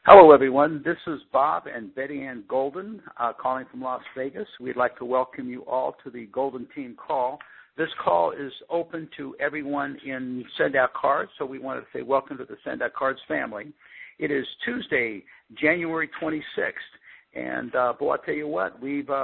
Hello, everyone. This is Bob and Betty Ann Golden calling from Las Vegas. We'd like to welcome you all to the Golden Team call. This call is open to everyone in Send Out Cards, so we wanted to say welcome to the Send Out Cards family. It is Tuesday, January 26th, and boy, I'll tell you what,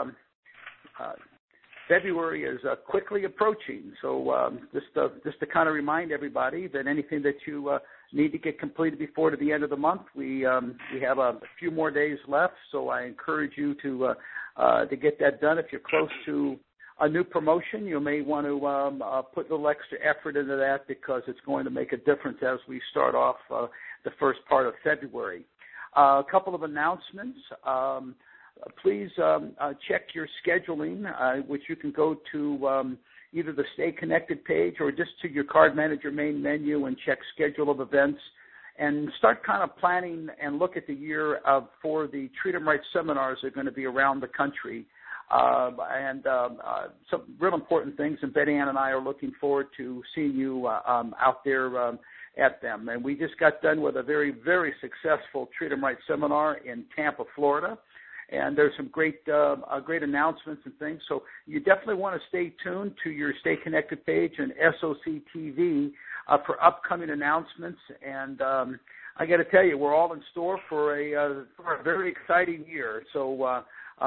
February is quickly approaching, so just to kind of remind everybody that anything that you need to get completed before to the end of the month, we have a few more days left, so I encourage you to get that done. If you're close to a new promotion, you may want to put a little extra effort into that because it's going to make a difference as we start off the first part of February. A couple of announcements. Please check your scheduling, which you can go to either the Stay Connected page or just to your Card Manager main menu and check Schedule of Events and start kind of planning and look at the year for the Treat 'em Right seminars that are going to be around the country. And some real important things, and Betty Ann and I are looking forward to seeing you out there at them. And we just got done with a very, very successful Treat 'em Right seminar in Tampa, Florida. And there's some great announcements and things. So you definitely want to stay tuned to your Stay Connected page and SOC TV for upcoming announcements. And I got to tell you, we're all in store for a very exciting year. So,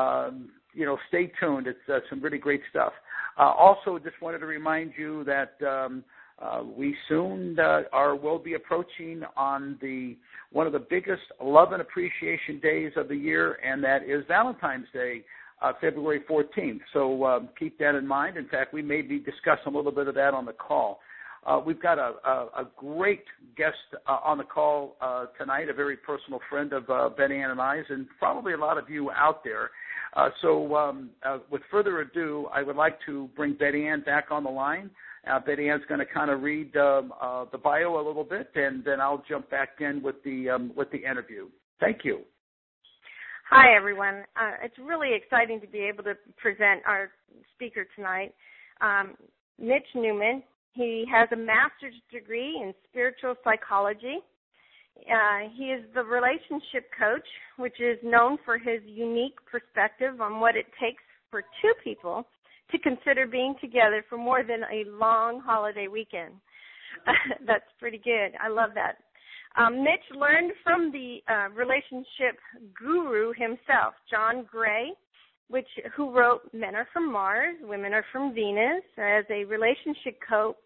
stay tuned. It's some really great stuff. Also, just wanted to remind you that we soon will be approaching on one of the biggest love and appreciation days of the year, and that is Valentine's Day, February 14th. So keep that in mind. In fact, we may be discussing a little bit of that on the call. We've got a great guest on the call tonight, a very personal friend of Betty Ann and I's, and probably a lot of you out there. So with further ado, I would like to bring Betty Ann back on the line. Betty Ann's going to kind of read the bio a little bit, and then I'll jump back in with the interview. Thank you. Hi, everyone. It's really exciting to be able to present our speaker tonight, Mitch Newman. He has a master's degree in spiritual psychology. He is the relationship coach, which is known for his unique perspective on what it takes for two people to consider being together for more than a long holiday weekend. That's pretty good. I love that. Mitch learned from the relationship guru himself, John Gray, who wrote Men Are From Mars, Women Are From Venus, as a relationship coach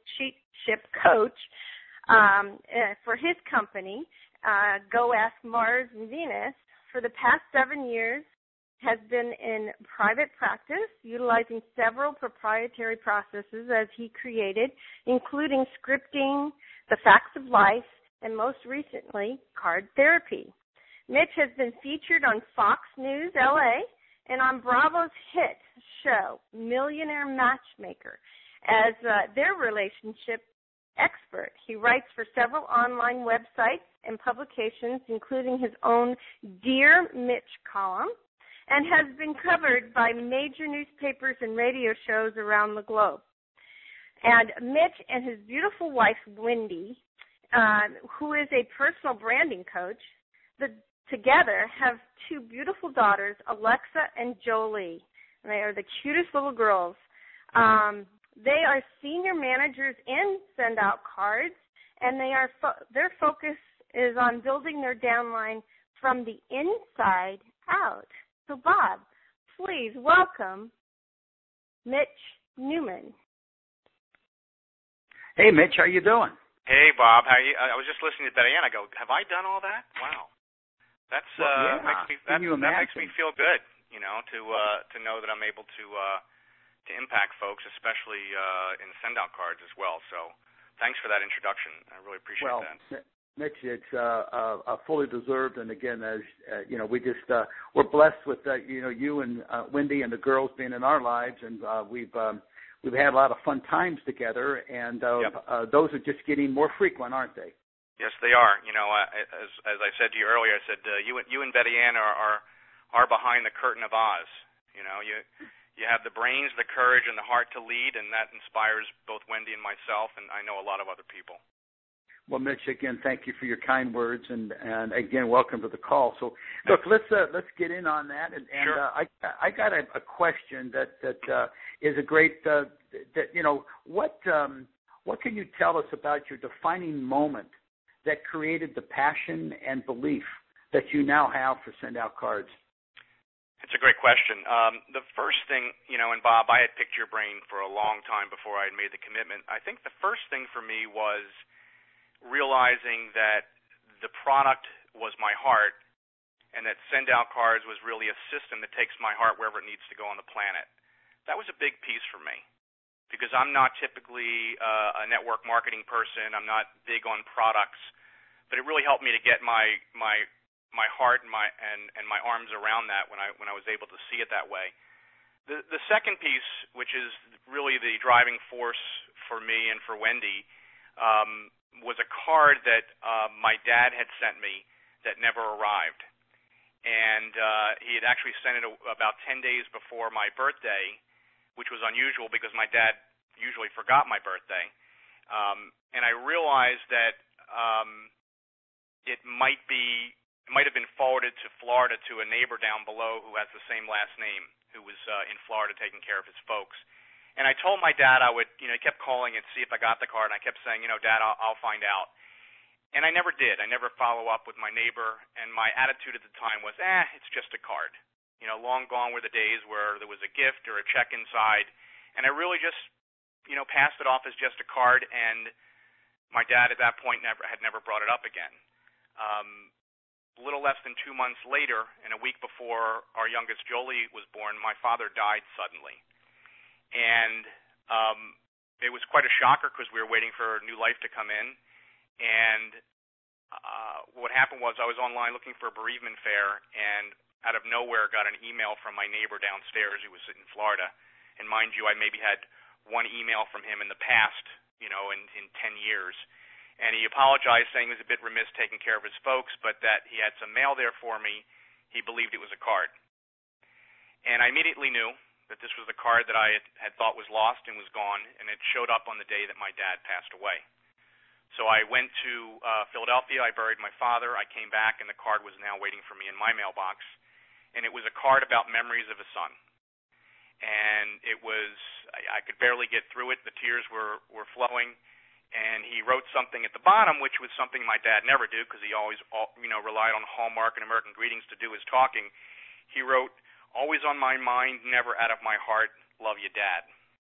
for his company, Go Ask Mars and Venus. For the past 7 years, has been in private practice, utilizing several proprietary processes as he created, including scripting, the facts of life, and most recently, card therapy. Mitch has been featured on Fox News LA and on Bravo's hit show, Millionaire Matchmaker, as their relationship expert. He writes for several online websites and publications, including his own Dear Mitch column, and has been covered by major newspapers and radio shows around the globe. And Mitch and his beautiful wife, Wendy, who is a personal branding coach, together have two beautiful daughters, Alexa and Jolie. And they are the cutest little girls. They are senior managers in Send Out Cards, and their focus is on building their downline from the inside out. So, Bob, please welcome Mitch Newman. Hey, Mitch, how you doing? Hey, Bob, how are you? I was just listening to Betty Ann. I go, have I done all that? Wow, that makes me feel good. To know that I'm able to impact folks, especially in Send Out Cards as well. So, thanks for that introduction. I really appreciate that. Mitch, it's fully deserved, and again, as we're blessed with you and Wendy and the girls being in our lives, and we've had a lot of fun times together, and those are just getting more frequent, aren't they? Yes, they are. As I said to you earlier, I said you and Betty Ann are behind the curtain of Oz. You have the brains, the courage, and the heart to lead, and that inspires both Wendy and myself, and I know a lot of other people. Well, Mitch, again, thank you for your kind words, and again, welcome to the call. So, look, let's get in on that. And sure. I got a question that is a great what can you tell us about your defining moment that created the passion and belief that you now have for Send Out Cards? It's a great question. The first thing, and Bob, I had picked your brain for a long time before I had made the commitment. I think the first thing for me was realizing that the product was my heart and that Send Out Cards was really a system that takes my heart wherever it needs to go on the planet. That was a big piece for me because I'm not typically a network marketing person. I'm not big on products, but it really helped me to get my heart and my arms around that when I was able to see it that way. The second piece, which is really the driving force for me and for Wendy, was a card that my dad had sent me that never arrived. And he had actually sent it about 10 days before my birthday, which was unusual because my dad usually forgot my birthday. And I realized that it might have been forwarded to Florida to a neighbor down below who has the same last name, who was in Florida taking care of his folks. And I told my dad I would, he kept calling and see if I got the card, and I kept saying, Dad, I'll find out. And I never did. I never follow up with my neighbor, and my attitude at the time was, it's just a card. Long gone were the days where there was a gift or a check inside, and I really just, passed it off as just a card, and my dad at that point had never brought it up again. A little less than 2 months later, and a week before our youngest Jolie was born, my father died suddenly. And it was quite a shocker because we were waiting for new life to come in. And what happened was I was online looking for a bereavement fair, and out of nowhere got an email from my neighbor downstairs who was in Florida. And mind you, I maybe had one email from him in the past, in 10 years. And he apologized, saying he was a bit remiss taking care of his folks, but that he had some mail there for me. He believed it was a card. And I immediately knew that this was the card that I had thought was lost and was gone, and it showed up on the day that my dad passed away. So I went to Philadelphia, I buried my father, I came back, and the card was now waiting for me in my mailbox. And it was a card about memories of a son. And it was, I could barely get through it, the tears were flowing, and he wrote something at the bottom, which was something my dad never do, because he always relied on Hallmark and American Greetings to do his talking. He wrote, "Always on my mind, never out of my heart, love you, Dad."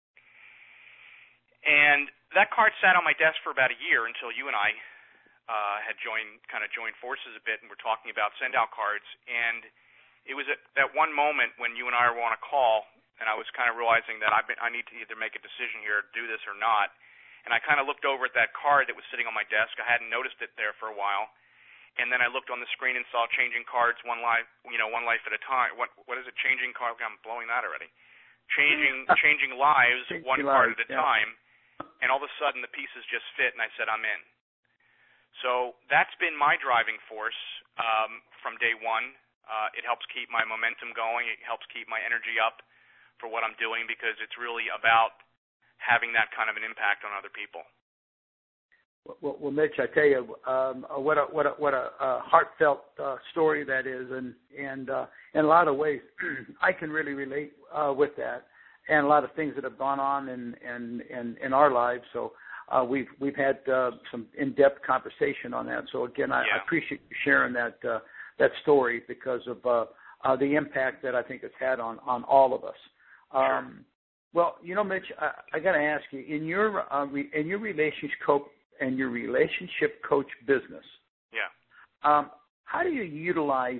And that card sat on my desk for about a year until you and I had joined forces a bit, and were talking about Send Out Cards. And it was at that one moment when you and I were on a call, and I was kind of realizing that I need to either make a decision here, do this or not. And I kind of looked over at that card that was sitting on my desk. I hadn't noticed it there for a while. And then I looked on the screen and saw changing cards, one life at a time. What is it? Changing cards. I'm blowing that already. Changing lives, one card at a time. And all of a sudden the pieces just fit, and I said, I'm in. So that's been my driving force from day one. It helps keep my momentum going. It helps keep my energy up for what I'm doing, because it's really about having that kind of an impact on other people. Well, Mitch, I tell you, what a heartfelt story that is, and in a lot of ways, I can really relate with that, and a lot of things that have gone on in our lives. So we've had some in-depth conversation on that. So again, I appreciate you sharing that story, because of the impact that I think it's had on all of us. Sure. Well, Mitch, I got to ask you, in your relationship coach business, how do you utilize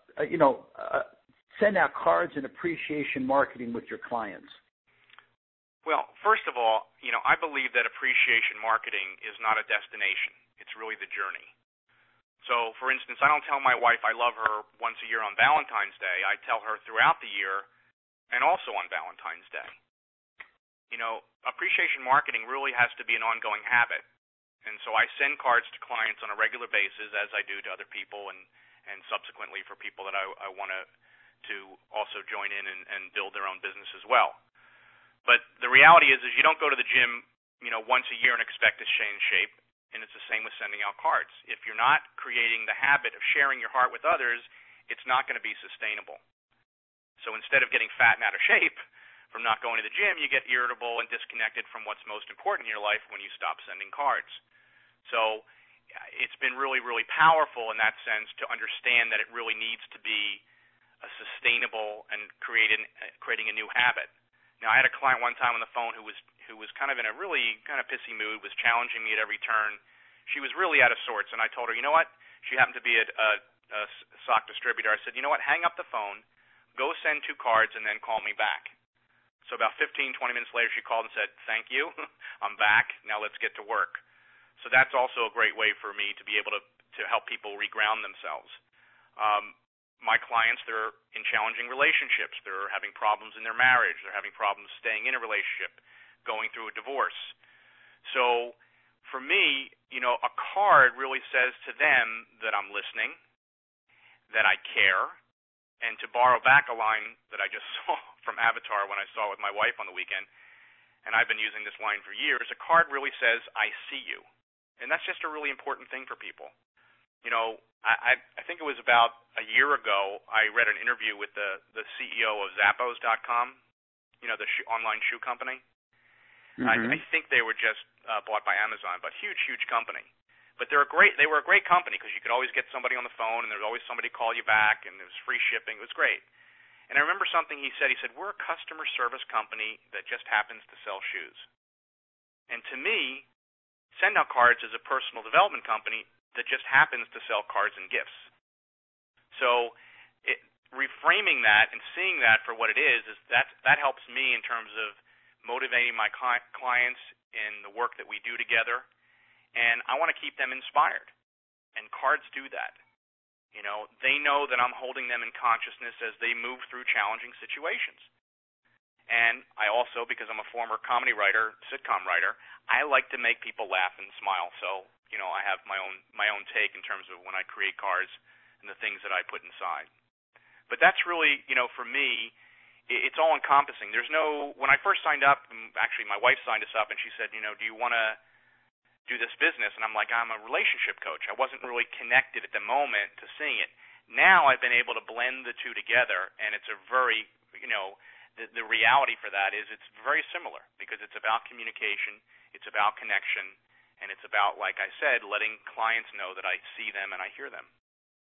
Send Out Cards and appreciation marketing with your clients? Well, first of all, I believe that appreciation marketing is not a destination. It's really the journey. So, for instance, I don't tell my wife I love her once a year on Valentine's Day. I tell her throughout the year and also on Valentine's Day. Appreciation marketing really has to be an ongoing habit. And so I send cards to clients on a regular basis, as I do to other people, and subsequently for people that I want to also join in and build their own business as well. But the reality is you don't go to the gym, once a year and expect to change shape. and it's the same with sending out cards. If you're not creating the habit of sharing your heart with others, it's not going to be sustainable. So instead of getting fat and out of shape from not going to the gym, you get irritable and disconnected from what's most important in your life when you stop sending cards. So it's been really, really powerful in that sense to understand that it really needs to be a sustainable and creating a new habit. Now, I had a client one time on the phone who was kind of in a really kind of pissy mood, was challenging me at every turn. She was really out of sorts, and I told her, you know what? She happened to be a sock distributor. I said, you know what? Hang up the phone, go send 2 cards, and then call me back. So about 15, 20 minutes later, she called and said, thank you, I'm back, now let's get to work. So that's also a great way for me to be able to help people reground themselves. My clients, they're in challenging relationships. They're having problems in their marriage. They're having problems staying in a relationship, going through a divorce. So for me, a card really says to them that I'm listening, that I care, and to borrow back a line that I just saw from Avatar when I saw it with my wife on the weekend, and I've been using this line for years, a card really says, I see you. And that's just a really important thing for people. I think it was about a year ago, I read an interview with the CEO of Zappos.com, the online shoe company. Mm-hmm. I think they were just bought by Amazon, but huge, huge company. But they were a great company because you could always get somebody on the phone, and there was always somebody call you back, and there was free shipping. It was great. And I remember something he said. He said, we're a customer service company that just happens to sell shoes. And to me, Send Out Cards is a personal development company that just happens to sell cards and gifts. So reframing that and seeing that for what it is that helps me in terms of motivating my clients in the work that we do together. And I want to keep them inspired. And cards do that. They know that I'm holding them in consciousness as they move through challenging situations. And I also, because I'm a former comedy writer, sitcom writer, I like to make people laugh and smile. So, I have my own take in terms of when I create cards and the things that I put inside. But that's really, for me, it's all encompassing. When I first signed up, actually my wife signed us up and she said, do you want to do this business? And I'm like, I'm a relationship coach. I wasn't really connected at the moment to seeing it. Now I've been able to blend the two together, and it's a very, the reality for that is it's very similar because it's about communication, it's about connection, and it's about, like I said, letting clients know that I see them and I hear them.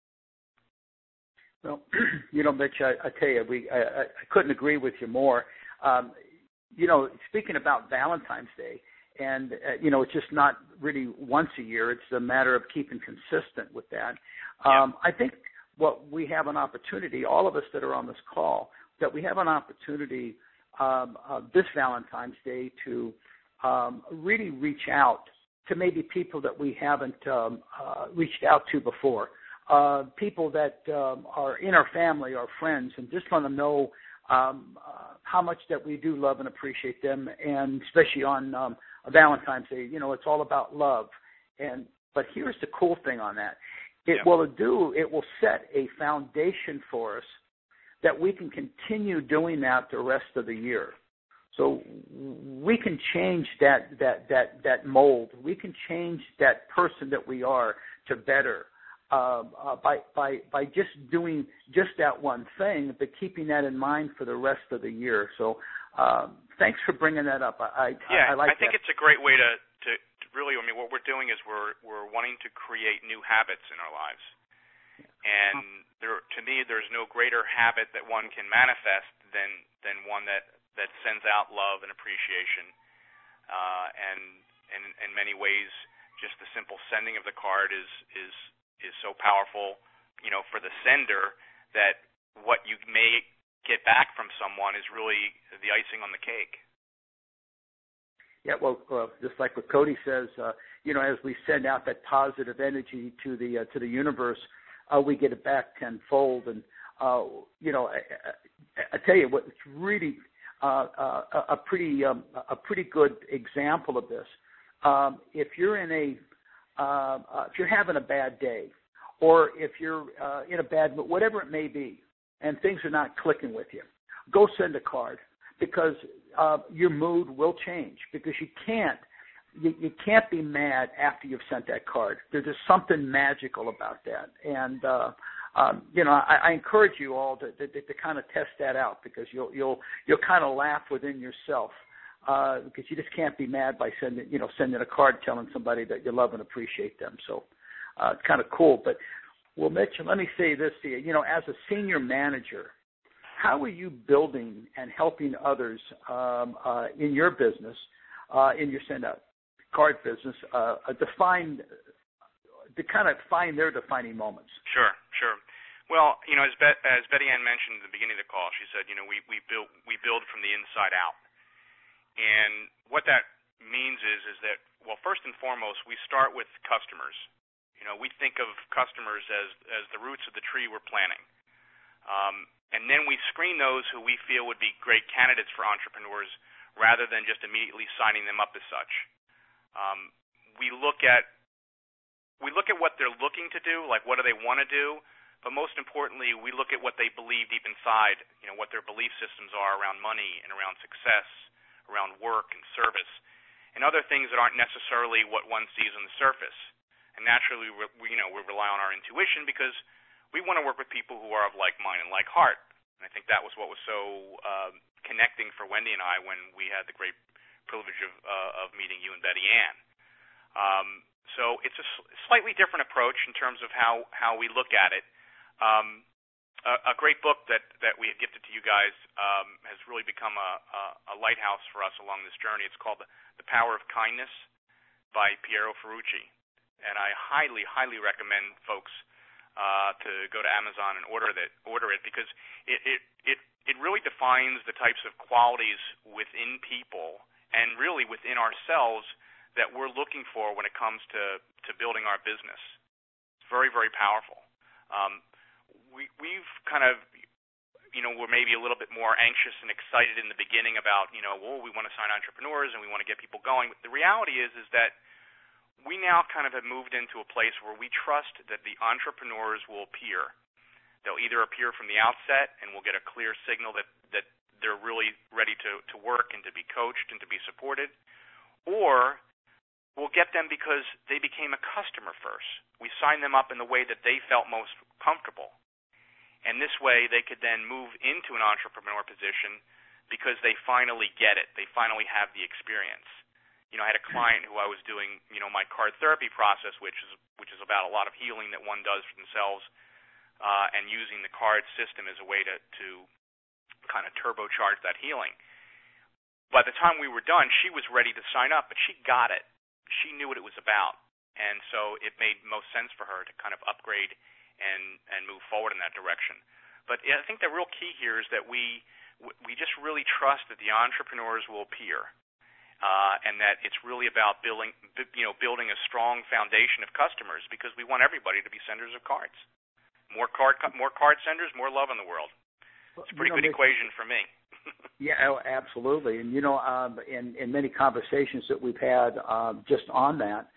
Well, Mitch, I tell you, I couldn't agree with you more. Speaking about Valentine's Day, and, it's just not really once a year. It's a matter of keeping consistent with that. I think what we have an opportunity, all of us that are on this call, that we have an opportunity this Valentine's Day to really reach out to maybe people that we haven't reached out to before, people that are in our family or friends, and just want to know how much that we do love and appreciate them, and especially on Valentine's Day, it's all about love. But here's the cool thing on that. It will set a foundation for us that we can continue doing that the rest of the year. So we can change that mold. We can change that person that we are to better by just doing just that one thing, but keeping that in mind for the rest of the year. So thanks for bringing that up. I like that. I think it's a great way to really, what we're doing is we're wanting to create new habits in our lives. And to me, there's no greater habit that one can manifest than one that sends out love and appreciation. And in many ways, just the simple sending of the card is so powerful, for the sender, that what you may get back from someone is really the icing on the cake. Yeah, well, just like what Cody says, as we send out that positive energy to the universe, we get it back tenfold. And I tell you what, it's really a pretty good example of this. If you're if you're having a bad day, or if you're in a bad mood, whatever it may be, and things are not clicking with you, go send a card, because your mood will change, because you can't you can't be mad after you've sent that card. There's just something magical about that. And I encourage you all to kind of test that out, because you'll kind of laugh within yourself, because you just can't be mad by sending a card telling somebody that you love and appreciate them. So it's kind of cool. But well, Mitch, let me say this to you. As a senior manager, how are you building and helping others in your business, in your send-out card business, to kind of find their defining moments? Sure. Well, as Betty Ann mentioned at the beginning of the call, she said, we build from the inside out, and what that means is that, well, first and foremost, we start with customers. We think of customers as the roots of the tree we're planting, and then we screen those who we feel would be great candidates for entrepreneurs, rather than just immediately signing them up as such. We look at what they're looking to do, like what do they want to do, but most importantly, we look at what they believe deep inside, what their belief systems are around money and around success, around work and service, and other things that aren't necessarily what one sees on the surface. And naturally, we rely on our intuition, because we want to work with people who are of like mind and like heart. And I think that was what was so connecting for Wendy and I when we had the great privilege of meeting you and Betty Ann. So it's a slightly different approach in terms of how we look at it. A great book that we had gifted to you guys has really become a lighthouse for us along this journey. It's called The Power of Kindness by Piero Ferrucci. And I highly, highly recommend folks to go to Amazon and order it, because it really defines the types of qualities within people and really within ourselves that we're looking for when it comes to building our business. It's very, very powerful. We've kind of, we're maybe a little bit more anxious and excited in the beginning about, we want to sign entrepreneurs and we want to get people going. But the reality is that we now kind of have moved into a place where we trust that the entrepreneurs will appear. They'll either appear from the outset, and we'll get a clear signal that they're really ready to work and to be coached and to be supported, or we'll get them because they became a customer first. We signed them up in the way that they felt most comfortable. And this way they could then move into an entrepreneur position because they finally get it. They finally have the experience. I had a client who I was doing, my card therapy process, which is about a lot of healing that one does for themselves, and using the card system as a way to kind of turbocharge that healing. By the time we were done, she was ready to sign up, but she got it. She knew what it was about, and so it made most sense for her to kind of upgrade and move forward in that direction. But I think the real key here is that we just really trust that the entrepreneurs will appear. And that it's really about building a strong foundation of customers, because we want everybody to be senders of cards. More card senders, more love in the world. It's a pretty good equation for me. Yeah, absolutely. And in many conversations that we've had just on that,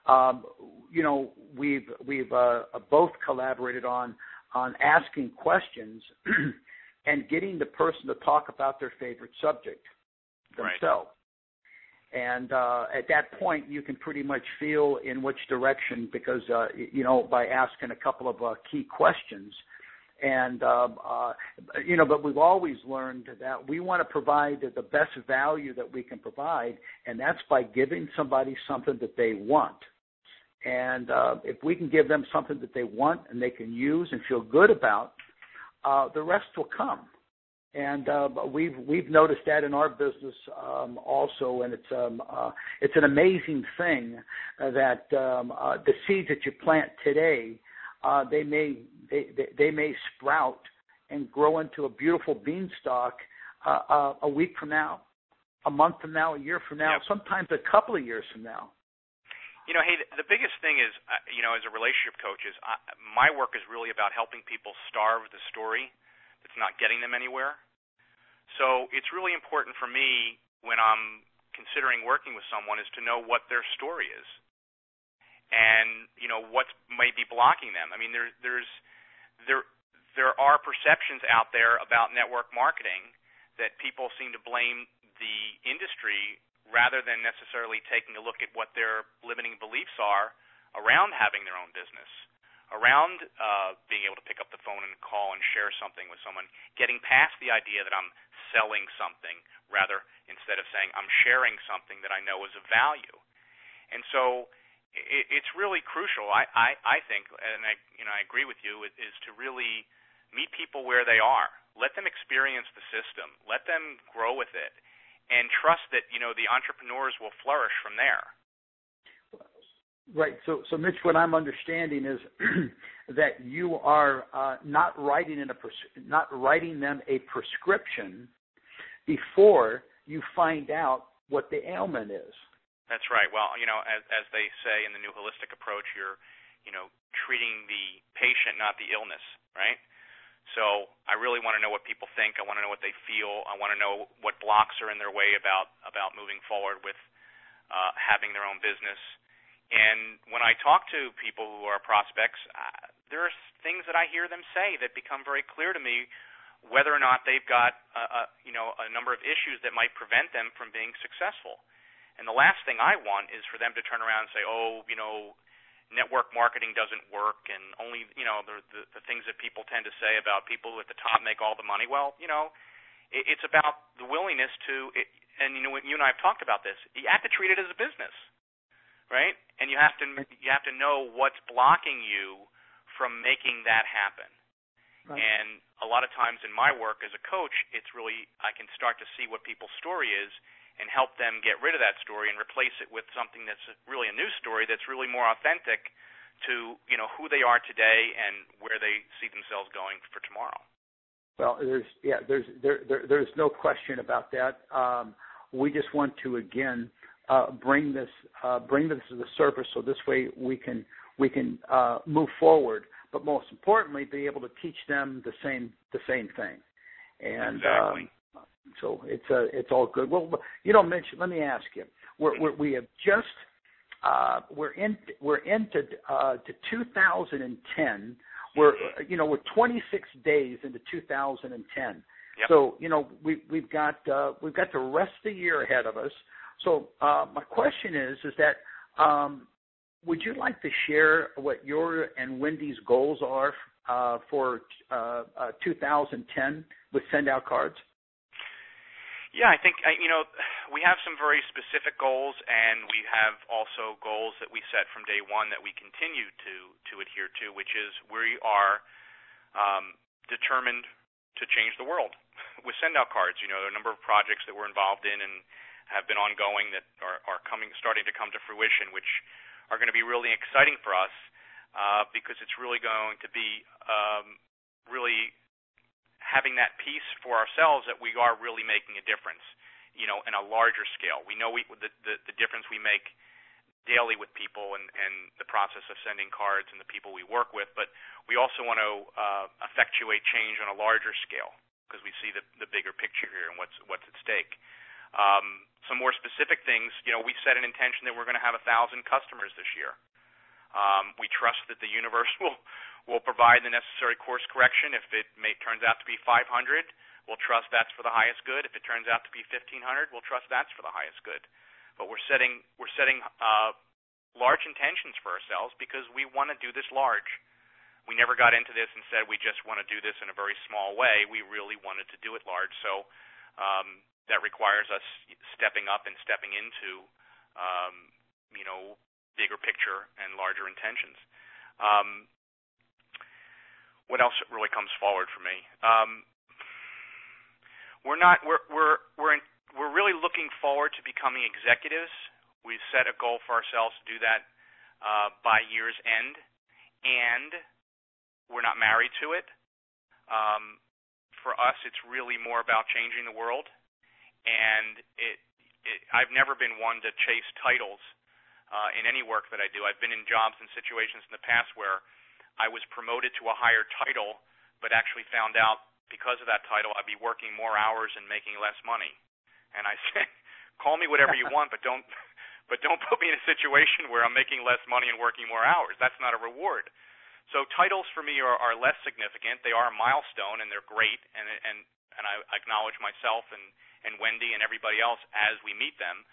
we've both collaborated on asking questions and getting the person to talk about their favorite subject themselves. Right. And at that point, you can pretty much feel in which direction, because, by asking a couple of key questions. And, but we've always learned that we want to provide the best value that we can provide, and that's by giving somebody something that they want. And if we can give them something that they want and they can use and feel good about, the rest will come. And we've noticed that in our business also, and it's an amazing thing that the seeds that you plant today, they may sprout and grow into a beautiful beanstalk a week from now, a month from now, a year from now, sometimes a couple of years from now. Hey, the biggest thing is, as a relationship coach, is my work is really about helping people starve the story that's not getting them anywhere. So it's really important for me when I'm considering working with someone is to know what their story is, and what might be blocking them. I mean, there are perceptions out there about network marketing that people seem to blame the industry rather than necessarily taking a look at what their limiting beliefs are around having their own business, around being able to pick up the phone and call and share something with someone, getting past the idea that I'm selling something, rather instead of saying I'm sharing something that I know is of value. And so it's really crucial, I think, and I agree with you, is to really meet people where they are. Let them experience the system. Let them grow with it. And trust that, the entrepreneurs will flourish from there. Right. So Mitch, what I'm understanding is that you are not writing them a prescription before you find out what the ailment is. That's right. Well, as they say in the new holistic approach, you're, treating the patient, not the illness, right? So I really want to know what people think. I want to know what they feel. I want to know what blocks are in their way about moving forward with having their own business. And when I talk to people who are prospects, there are things that I hear them say that become very clear to me, whether or not they've got a number of issues that might prevent them from being successful. And the last thing I want is for them to turn around and say, network marketing doesn't work, and only, the things that people tend to say about people who at the top make all the money. Well, it's about the willingness to, and you and I have talked about this, you have to treat it as a business, right? And you have to know what's blocking you from making that happen. Right. And a lot of times in my work as a coach, it's really, I can start to see what people's story is and help them get rid of that story and replace it with something that's really a new story that's really more authentic to, who they are today and where they see themselves going for tomorrow. Well, there's no question about that. We just want to again bring this to the surface so this way we can move forward, but most importantly, be able to teach them the same thing. And exactly. So it's all good. Well, Mitch, let me ask you. We have just we're into 2010. We're 26 days into 2010. Yep. So we've got the rest of the year ahead of us. So my question is that would you like to share what your and Wendy's goals are for 2010 with Send Out Cards? Yeah, I think, we have some very specific goals, and we have also goals that we set from day one that we continue to adhere to, which is we are determined to change the world with Send Out Cards. There are a number of projects that we're involved in and have been ongoing that are starting to come to fruition, which are going to be really exciting for us because it's really going to be really having that piece for ourselves that we are really making a difference, in a larger scale. We know the difference we make daily with people and the process of sending cards and the people we work with, but we also want to effectuate change on a larger scale because we see the bigger picture here and what's at stake. Some more specific things, we set an intention that we're going to have 1,000 customers this year. We trust that the universe will provide the necessary course correction. If it turns out to be 500, we'll trust that's for the highest good. If it turns out to be 1,500, we'll trust that's for the highest good. But we're setting large intentions for ourselves because we want to do this large. We never got into this and said we just want to do this in a very small way. We really wanted to do it large. So that requires us stepping up and stepping into bigger picture and larger intentions. What else really comes forward for me? We're really looking forward to becoming executives. We've set a goal for ourselves to do that by year's end, and we're not married to it. For us, it's really more about changing the world, and I've never been one to chase titles in any work that I do. I've been in jobs and situations in the past where I was promoted to a higher title, but actually found out because of that title I'd be working more hours and making less money. And I said, call me whatever you want, but don't put me in a situation where I'm making less money and working more hours. That's not a reward. So titles for me are less significant. They are a milestone, and they're great, and I acknowledge myself and Wendy and everybody else as we meet them.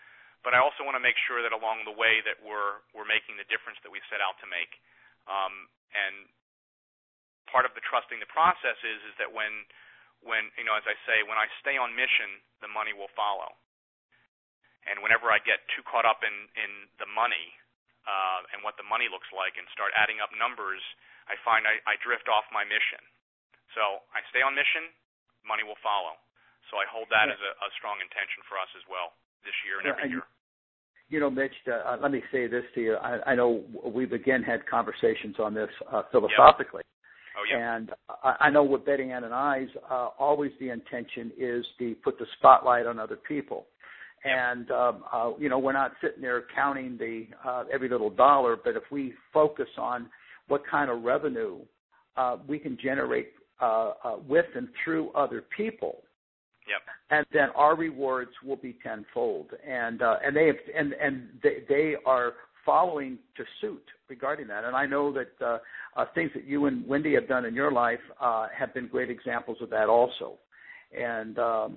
but I also want to make sure that along the way that we're making the difference that we set out to make. And part of the trusting the process is that when as I say, when I stay on mission, the money will follow. And whenever I get too caught up in the money and what the money looks like and start adding up numbers, I find I drift off my mission. So I stay on mission, money will follow. So I hold that as a strong intention for us as well this year and every year. Mitch, let me say this to you. I know we've again had conversations on this philosophically. Yep. Oh, yeah. And I know with Betty Ann and I's, always the intention is to put the spotlight on other people. Yep. And, we're not sitting there counting every little dollar, but if we focus on what kind of revenue we can generate with and through other people, yep. And then our rewards will be tenfold, and they are following to suit regarding that. And I know that things that you and Wendy have done in your life have been great examples of that also. And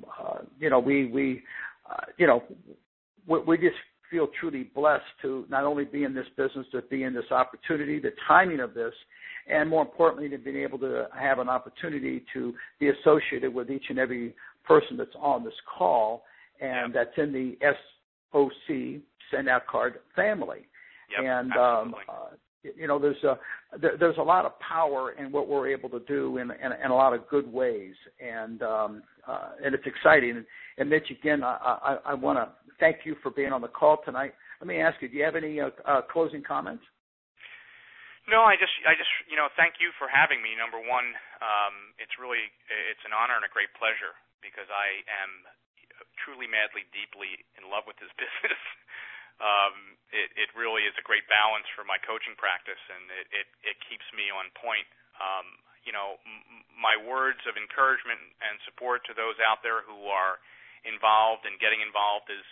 we just feel truly blessed to not only be in this business, but be in this opportunity, the timing of this, and more importantly, to be able to have an opportunity to be associated with each and every person that's on this call, and that's in the SOC Send Out Card family. Yep, and there's a lot of power in what we're able to do in a lot of good ways, and it's exciting. And Mitch, again, I want to thank you for being on the call tonight. Let me ask you, do you have any closing comments? No, I just thank you for having me. Number one, it's an honor and a great pleasure because I am truly, madly, deeply in love with this business. It really is a great balance for my coaching practice, and it keeps me on point. My words of encouragement and support to those out there who are involved and getting involved is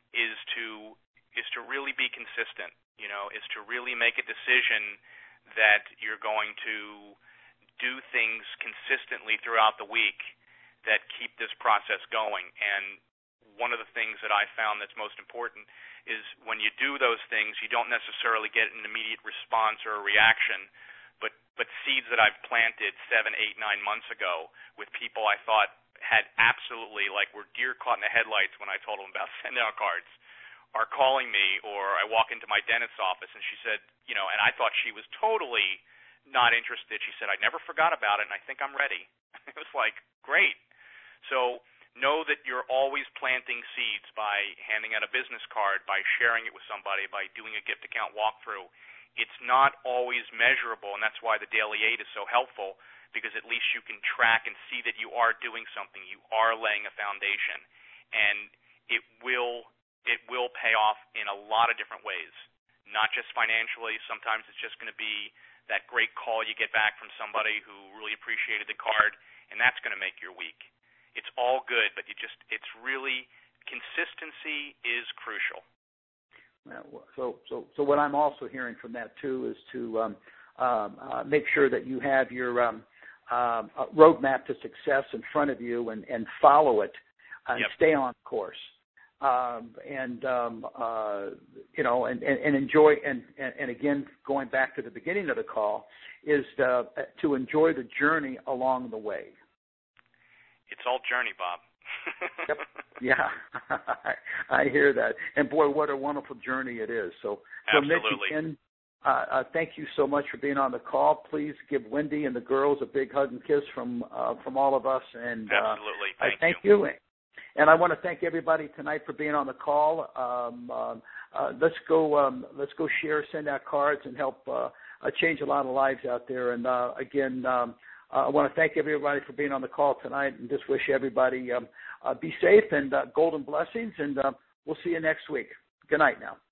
to really be consistent. Is to really make a decision that you're going to do things consistently throughout the week that keep this process going. And one of the things that I found that's most important is when you do those things, you don't necessarily get an immediate response or a reaction, but seeds that I've planted 7, 8, 9 months ago with people I thought had absolutely, were deer caught in the headlights when I told them about send-out cards, are calling me, or I walk into my dentist's office and she said, and I thought she was totally not interested. She said, I never forgot about it and I think I'm ready. It was great. So know that you're always planting seeds by handing out a business card, by sharing it with somebody, by doing a gift account walkthrough. It's not always measurable, and that's why the Daily 8 is so helpful, because at least you can track and see that you are doing something. You are laying a foundation, and it will pay off in a lot of different ways, not just financially. Sometimes it's just going to be that great call you get back from somebody who really appreciated the card, and that's going to make your week. It's all good, but it's really, consistency is crucial. So what I'm also hearing from that too is to make sure that you have your roadmap to success in front of you and follow it and stay on course. And enjoy and again, going back to the beginning of the call, is to enjoy the journey along the way. It's all journey, Bob. Yep. Yeah, I hear that. And boy, what a wonderful journey it is. So absolutely. Mitch, again, thank you so much for being on the call. Please give Wendy and the girls a big hug and kiss from all of us. And absolutely, thank you. And I want to thank everybody tonight for being on the call. Let's go share, send out cards, and help change a lot of lives out there. And again, I want to thank everybody for being on the call tonight, and just wish everybody be safe and golden blessings. And we'll see you next week. Good night now.